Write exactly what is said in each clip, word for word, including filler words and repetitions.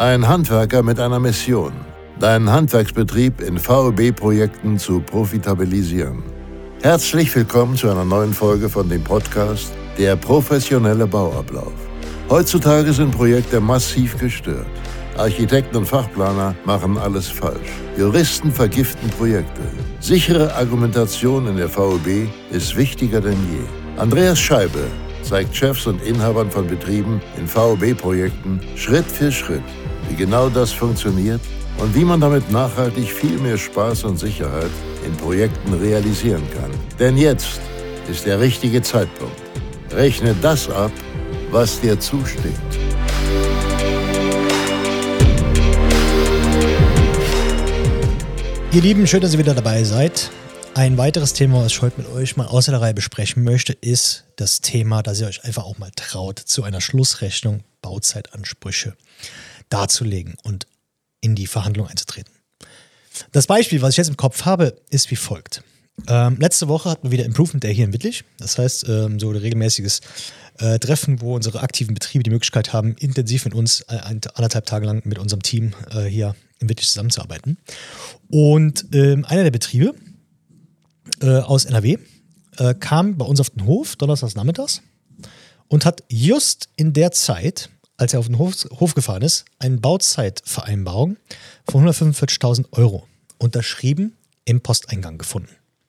Ein Handwerker mit einer Mission: deinen Handwerksbetrieb in V E B-Projekten zu profitabilisieren. Herzlich willkommen zu einer neuen Folge von dem Podcast Der professionelle Bauablauf. Heutzutage sind Projekte massiv gestört. Architekten und Fachplaner machen alles falsch. Juristen vergiften Projekte. Sichere Argumentation in der V E B ist wichtiger denn je. Andreas Scheibe zeigt Chefs und Inhabern von Betrieben in V E B-Projekten Schritt für Schritt, wie genau das funktioniert und wie man damit nachhaltig viel mehr Spaß und Sicherheit in Projekten realisieren kann. Denn jetzt ist der richtige Zeitpunkt. Rechne das ab, was dir zusteht. Ihr Lieben, schön, dass ihr wieder dabei seid. Ein weiteres Thema, was ich heute mit euch mal außer der Reihe besprechen möchte, ist das Thema, dass ihr euch einfach auch mal traut, zu einer Schlussrechnung Bauzeitansprüche darzulegen und in die Verhandlung einzutreten. Das Beispiel, was ich jetzt im Kopf habe, ist wie folgt. Ähm, letzte Woche hatten wir wieder Improvement Day hier in Wittlich. Das heißt, ähm, so ein regelmäßiges äh, Treffen, wo unsere aktiven Betriebe die Möglichkeit haben, intensiv mit uns äh, ein, anderthalb Tage lang mit unserem Team äh, hier in Wittlich zusammenzuarbeiten. Und ähm, einer der Betriebe äh, aus N R W äh, kam bei uns auf den Hof, donnerstags nachmittags, und hat just in der Zeit, als er auf den Hof, Hof gefahren ist, eine Bauzeitvereinbarung von hundertfünfundvierzigtausend Euro unterschrieben im Posteingang gefunden.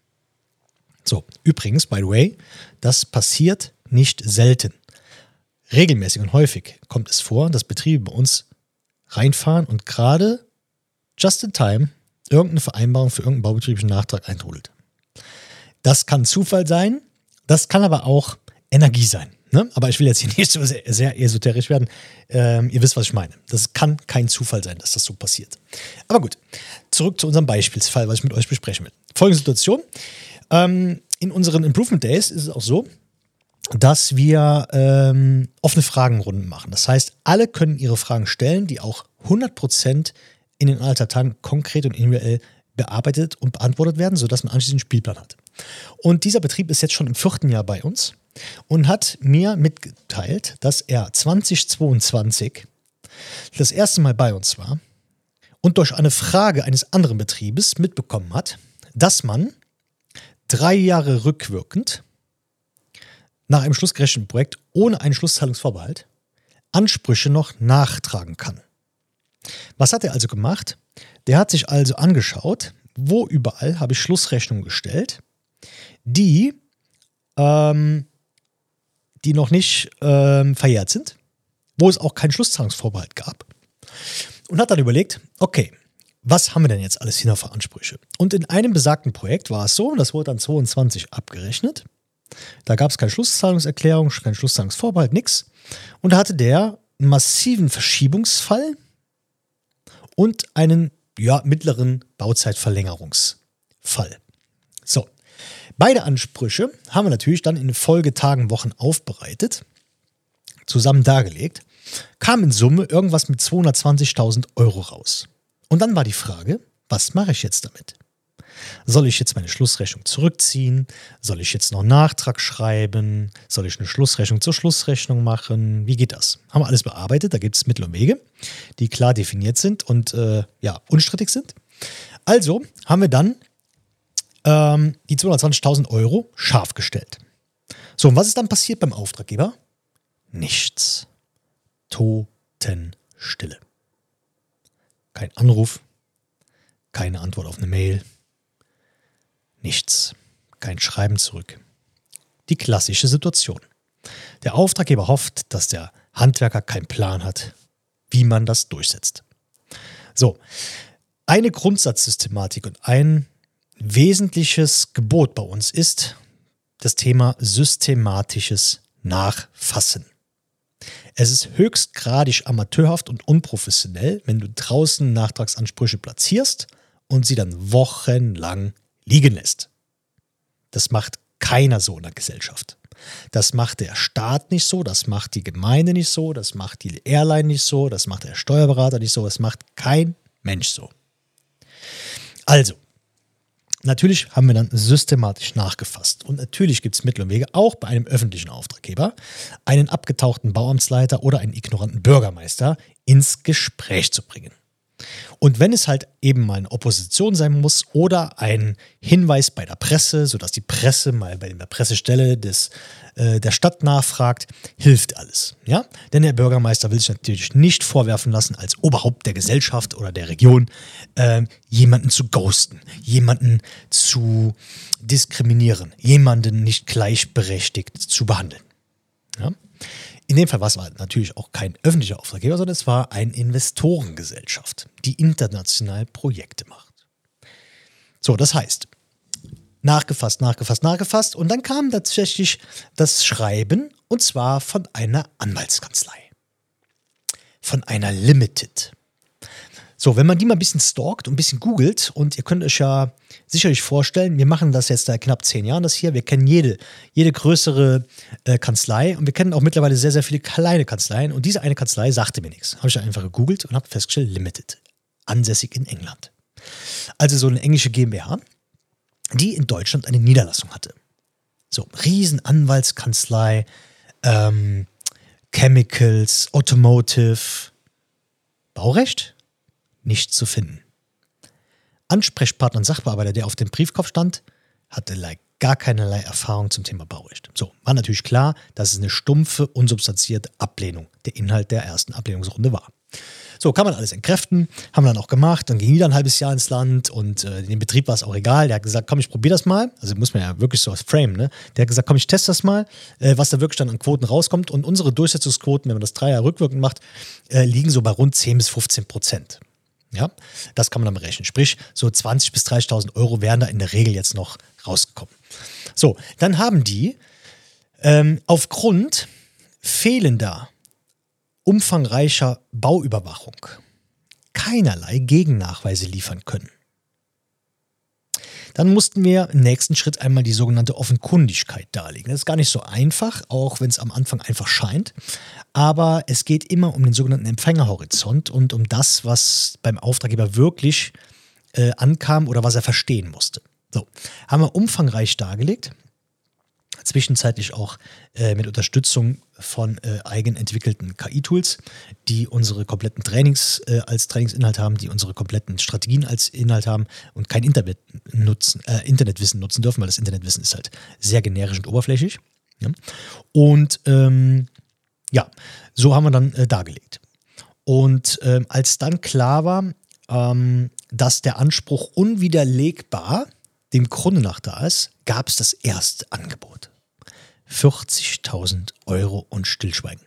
So, übrigens, by the way, das passiert nicht selten. Regelmäßig und häufig kommt es vor, dass Betriebe bei uns reinfahren und gerade just in time irgendeine Vereinbarung für irgendeinen baubetrieblichen Nachtrag eintrudelt. Das kann Zufall sein, das kann aber auch Energie sein. Ne? Aber ich will jetzt hier nicht so sehr, sehr esoterisch werden. Ähm, ihr wisst, was ich meine. Das kann kein Zufall sein, dass das so passiert. Aber gut, zurück zu unserem Beispielsfall, was ich mit euch besprechen will. Folgende Situation. Ähm, in unseren Improvement Days ist es auch so, dass wir ähm, offene Fragenrunden machen. Das heißt, alle können ihre Fragen stellen, die auch hundert Prozent in den anderthalb Tagen konkret und individuell bearbeitet und beantwortet werden, sodass man anschließend einen Spielplan hat. Und dieser Betrieb ist jetzt schon im vierten Jahr bei uns und hat mir mitgeteilt, dass er zweitausendzweiundzwanzig das erste Mal bei uns war und durch eine Frage eines anderen Betriebes mitbekommen hat, dass man drei Jahre rückwirkend nach einem schlussgerechneten Projekt ohne einen Schlusszahlungsvorbehalt Ansprüche noch nachtragen kann. Was hat er also gemacht? Der hat sich also angeschaut, wo überall habe ich Schlussrechnungen gestellt, die, ähm, die noch nicht ähm, verjährt sind, wo es auch keinen Schlusszahlungsvorbehalt gab, und hat dann überlegt, okay, was haben wir denn jetzt alles hier noch für Ansprüche? Und in einem besagten Projekt war es so, das wurde dann zweiundzwanzig abgerechnet, da gab es keine Schlusszahlungserklärung, keinen Schlusszahlungsvorbehalt, nichts, und da hatte der einen massiven Verschiebungsfall und einen ja, mittleren Bauzeitverlängerungsfall. So, beide Ansprüche haben wir natürlich dann in Folgetagen, Wochen aufbereitet, zusammen dargelegt, kam in Summe irgendwas mit zweihundertzwanzigtausend Euro raus. Und dann war die Frage, was mache ich jetzt damit? Soll ich jetzt meine Schlussrechnung zurückziehen? Soll ich jetzt noch einen Nachtrag schreiben? Soll ich eine Schlussrechnung zur Schlussrechnung machen? Wie geht das? Haben wir alles bearbeitet, da gibt es Mittel und Wege, die klar definiert sind und äh, ja, unstrittig sind. Also haben wir dann ähm, die zweihundertzwanzigtausend Euro scharf gestellt. So, und was ist dann passiert beim Auftraggeber? Nichts. Totenstille. Kein Anruf, keine Antwort auf eine Mail, nichts, kein Schreiben zurück. Die klassische Situation. Der Auftraggeber hofft, dass der Handwerker keinen Plan hat, wie man das durchsetzt. So, eine Grundsatzsystematik und ein wesentliches Gebot bei uns ist das Thema systematisches Nachfassen. Es ist höchstgradig amateurhaft und unprofessionell, wenn du draußen Nachtragsansprüche platzierst und sie dann wochenlang liegen lässt. Das macht keiner so in der Gesellschaft. Das macht der Staat nicht so, das macht die Gemeinde nicht so, das macht die Airline nicht so, das macht der Steuerberater nicht so, das macht kein Mensch so. Also, natürlich haben wir dann systematisch nachgefasst. Und natürlich gibt es Mittel und Wege, auch bei einem öffentlichen Auftraggeber, einen abgetauchten Bauamtsleiter oder einen ignoranten Bürgermeister ins Gespräch zu bringen. Und wenn es halt eben mal eine Opposition sein muss oder ein Hinweis bei der Presse, sodass die Presse mal bei der Pressestelle des, äh, der Stadt nachfragt, hilft alles. Ja? Denn der Bürgermeister will sich natürlich nicht vorwerfen lassen, als Oberhaupt der Gesellschaft oder der Region äh, jemanden zu ghosten, jemanden zu diskriminieren, jemanden nicht gleichberechtigt zu behandeln. Ja? In dem Fall war es natürlich auch kein öffentlicher Auftraggeber, sondern es war eine Investorengesellschaft, die international Projekte macht. So, das heißt, nachgefasst, nachgefasst, nachgefasst und dann kam tatsächlich das Schreiben und zwar von einer Anwaltskanzlei, von einer Limited. So, wenn man die mal ein bisschen stalkt und ein bisschen googelt und ihr könnt euch ja sicherlich vorstellen, wir machen das jetzt seit knapp zehn Jahren, das hier, wir kennen jede, jede größere äh, Kanzlei und wir kennen auch mittlerweile sehr, sehr viele kleine Kanzleien und diese eine Kanzlei sagte mir nichts. Habe ich einfach gegoogelt und habe festgestellt, Limited, ansässig in England. Also so eine englische GmbH, die in Deutschland eine Niederlassung hatte. So, riesen Anwaltskanzlei, ähm, Chemicals, Automotive, Baurecht? Nicht zu finden. Ansprechpartner und Sachbearbeiter, der auf dem Briefkopf stand, hatte gar keinerlei Erfahrung zum Thema Baurecht. So, war natürlich klar, dass es eine stumpfe, unsubstanzierte Ablehnung der Inhalt der ersten Ablehnungsrunde war. So, kann man alles entkräften, haben wir dann auch gemacht, dann ging wieder ein halbes Jahr ins Land und äh, dem Betrieb war es auch egal. Der hat gesagt, komm, ich probiere das mal. Also muss man ja wirklich so als Frame, ne? Der hat gesagt, komm, ich teste das mal, äh, was da wirklich dann an Quoten rauskommt. Und unsere Durchsetzungsquoten, wenn man das drei Jahre rückwirkend macht, äh, liegen so bei rund zehn bis fünfzehn Prozent. Ja, das kann man dann berechnen. Sprich, so zwanzigtausend bis dreißigtausend Euro wären da in der Regel jetzt noch rausgekommen. So, dann haben die ähm, aufgrund fehlender, umfangreicher Bauüberwachung keinerlei Gegennachweise liefern können. Dann mussten wir im nächsten Schritt einmal die sogenannte Offenkundigkeit darlegen. Das ist gar nicht so einfach, auch wenn es am Anfang einfach scheint. Aber es geht immer um den sogenannten Empfängerhorizont und um das, was beim Auftraggeber wirklich äh, ankam oder was er verstehen musste. So, haben wir umfangreich dargelegt. Zwischenzeitlich auch äh, mit Unterstützung von äh, eigenentwickelten K I-Tools, die unsere kompletten Trainings äh, als Trainingsinhalt haben, die unsere kompletten Strategien als Inhalt haben und kein Internet nutzen, äh, Internetwissen nutzen dürfen, weil das Internetwissen ist halt sehr generisch und oberflächlich. Ja? Und ähm, ja, so haben wir dann äh, dargelegt. Und ähm, als dann klar war, ähm, dass der Anspruch unwiderlegbar dem Grunde nach da ist, gab es das erste Angebot. vierzigtausend Euro und Stillschweigen.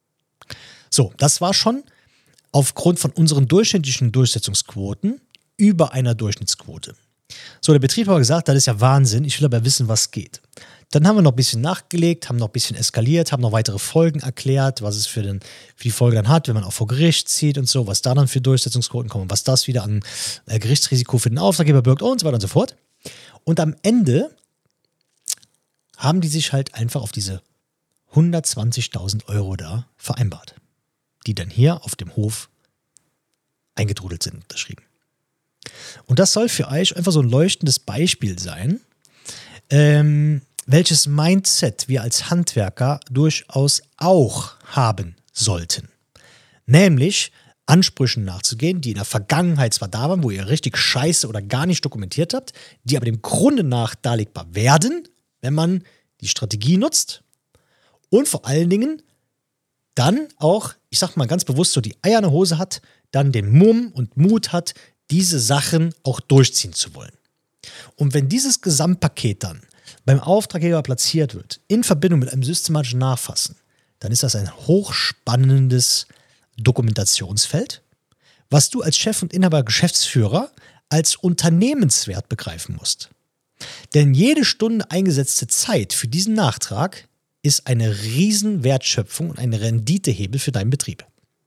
So, das war schon aufgrund von unseren durchschnittlichen Durchsetzungsquoten über einer Durchschnittsquote. So, der Betrieb hat gesagt, das ist ja Wahnsinn, ich will aber wissen, was geht. Dann haben wir noch ein bisschen nachgelegt, haben noch ein bisschen eskaliert, haben noch weitere Folgen erklärt, was es für, den, für die Folge dann hat, wenn man auch vor Gericht zieht und so, was da dann für Durchsetzungsquoten kommen, was das wieder an äh, Gerichtsrisiko für den Auftraggeber birgt und so weiter und so fort. Und am Ende haben die sich halt einfach auf diese hundertzwanzigtausend Euro da vereinbart, die dann hier auf dem Hof eingetrudelt sind, unterschrieben. Und das soll für euch einfach so ein leuchtendes Beispiel sein, ähm, welches Mindset wir als Handwerker durchaus auch haben sollten. Nämlich Ansprüchen nachzugehen, die in der Vergangenheit zwar da waren, wo ihr richtig scheiße oder gar nicht dokumentiert habt, die aber dem Grunde nach darlegbar werden, wenn man die Strategie nutzt und vor allen Dingen dann auch, ich sag mal ganz bewusst so, die Eier in der Hose hat, dann den Mumm und Mut hat, diese Sachen auch durchziehen zu wollen. Und wenn dieses Gesamtpaket dann beim Auftraggeber platziert wird, in Verbindung mit einem systematischen Nachfassen, dann ist das ein hochspannendes Dokumentationsfeld, was du als Chef und Inhaber, Geschäftsführer als Unternehmenswert begreifen musst. Denn jede Stunde eingesetzte Zeit für diesen Nachtrag ist eine riesen Wertschöpfung und ein Renditehebel für deinen Betrieb.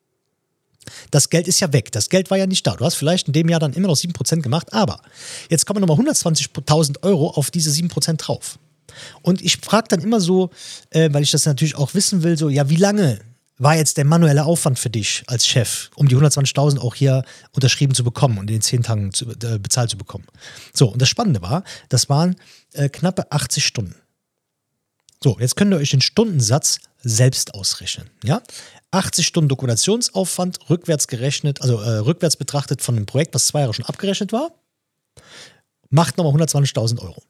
Das Geld ist ja weg. Das Geld war ja nicht da. Du hast vielleicht in dem Jahr dann immer noch sieben Prozent gemacht, aber jetzt kommen nochmal hundertzwanzigtausend Euro auf diese sieben Prozent drauf. Und ich frage dann immer so, äh, weil ich das natürlich auch wissen will, so, ja, wie lange war jetzt der manuelle Aufwand für dich als Chef, um die hundertzwanzigtausend auch hier unterschrieben zu bekommen und in den zehn Tagen zu, äh, bezahlt zu bekommen. So, und das Spannende war, das waren äh, knappe achtzig Stunden. So, jetzt könnt ihr euch den Stundensatz selbst ausrechnen. Ja? achtzig Stunden Dokumentationsaufwand, rückwärts gerechnet, also äh, rückwärts betrachtet von einem Projekt, was zwei Jahre schon abgerechnet war, macht nochmal hundertzwanzigtausend Euro.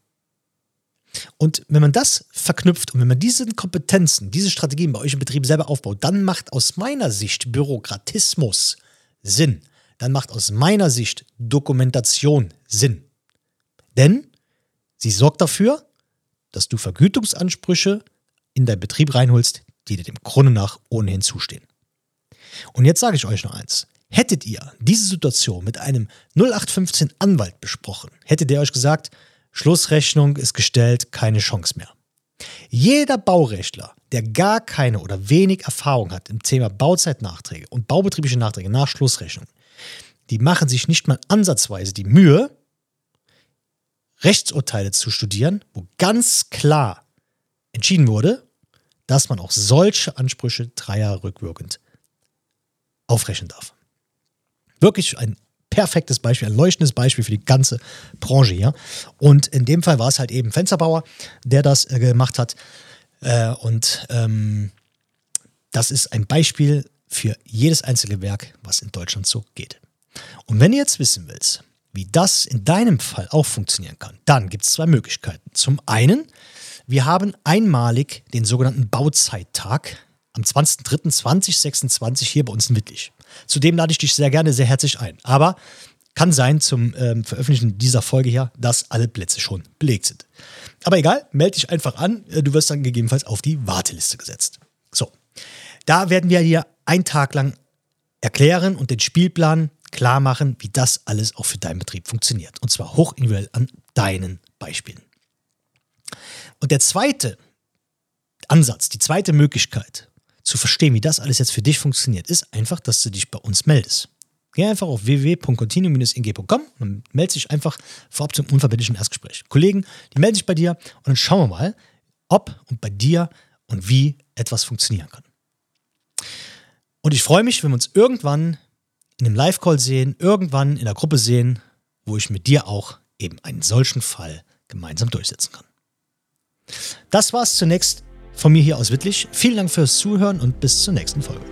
Und wenn man das verknüpft und wenn man diese Kompetenzen, diese Strategien bei euch im Betrieb selber aufbaut, dann macht aus meiner Sicht Bürokratismus Sinn. Dann macht aus meiner Sicht Dokumentation Sinn. Denn sie sorgt dafür, dass du Vergütungsansprüche in deinen Betrieb reinholst, die dir dem Grunde nach ohnehin zustehen. Und jetzt sage ich euch noch eins. Hättet ihr diese Situation mit einem null acht fünfzehn Anwalt besprochen, hättet ihr euch gesagt, Schlussrechnung ist gestellt, keine Chance mehr. Jeder Baurechtler, der gar keine oder wenig Erfahrung hat im Thema Bauzeitnachträge und baubetriebliche Nachträge nach Schlussrechnung, die machen sich nicht mal ansatzweise die Mühe, Rechtsurteile zu studieren, wo ganz klar entschieden wurde, dass man auch solche Ansprüche drei Jahre rückwirkend aufrechnen darf. Wirklich ein perfektes Beispiel, ein leuchtendes Beispiel für die ganze Branche hier. Und in dem Fall war es halt eben Fensterbauer, der das äh, gemacht hat. Äh, und ähm, das ist ein Beispiel für jedes einzelne Werk, was in Deutschland so geht. Und wenn du jetzt wissen willst, wie das in deinem Fall auch funktionieren kann, dann gibt es zwei Möglichkeiten. Zum einen, wir haben einmalig den sogenannten Bauzeittag am zwanzigsten dritten zweitausendsechsundzwanzig hier bei uns in Wittlich. Zudem lade ich dich sehr gerne, sehr herzlich ein. Aber kann sein zum ähm, Veröffentlichen dieser Folge hier, dass alle Plätze schon belegt sind. Aber egal, melde dich einfach an. Du wirst dann gegebenenfalls auf die Warteliste gesetzt. So, da werden wir dir einen Tag lang erklären und den Spielplan klar machen, wie das alles auch für deinen Betrieb funktioniert. Und zwar hochindividuell an deinen Beispielen. Und der zweite Ansatz, die zweite Möglichkeit, zu verstehen, wie das alles jetzt für dich funktioniert, ist einfach, dass du dich bei uns meldest. Geh einfach auf w w w punkt continuum dash i n g punkt com und melde dich einfach vorab zum unverbindlichen Erstgespräch. Kollegen, die melden sich bei dir und dann schauen wir mal, ob und bei dir und wie etwas funktionieren kann. Und ich freue mich, wenn wir uns irgendwann in einem Live-Call sehen, irgendwann in der Gruppe sehen, wo ich mit dir auch eben einen solchen Fall gemeinsam durchsetzen kann. Das war es zunächst von mir hier aus Wittlich. Vielen Dank fürs Zuhören und bis zur nächsten Folge.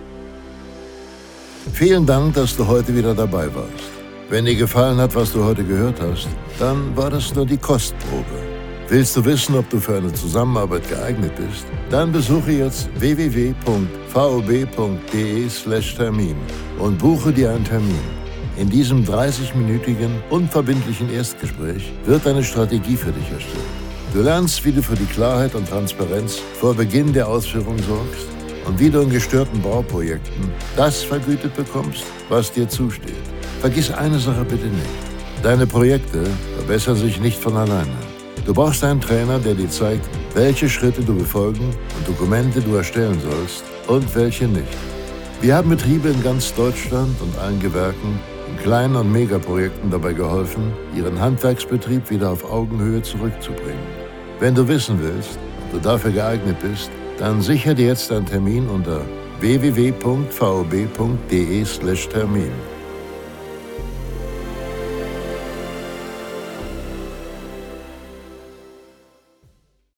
Vielen Dank, dass du heute wieder dabei warst. Wenn dir gefallen hat, was du heute gehört hast, dann war das nur die Kostprobe. Willst du wissen, ob du für eine Zusammenarbeit geeignet bist? Dann besuche jetzt w w w punkt v o b punkt d e slash Termin und buche dir einen Termin. In diesem dreißigminütigen, unverbindlichen Erstgespräch wird eine Strategie für dich erstellt. Du lernst, wie du für die Klarheit und Transparenz vor Beginn der Ausführung sorgst und wie du in gestörten Bauprojekten das vergütet bekommst, was dir zusteht. Vergiss eine Sache bitte nicht. Deine Projekte verbessern sich nicht von alleine. Du brauchst einen Trainer, der dir zeigt, welche Schritte du befolgen und Dokumente du erstellen sollst und welche nicht. Wir haben Betriebe in ganz Deutschland und allen Gewerken in kleinen und Megaprojekten dabei geholfen, ihren Handwerksbetrieb wieder auf Augenhöhe zurückzubringen. Wenn du wissen willst, ob du dafür geeignet bist, dann sichere dir jetzt einen Termin unter w w w punkt v o b punkt d e slash Termin.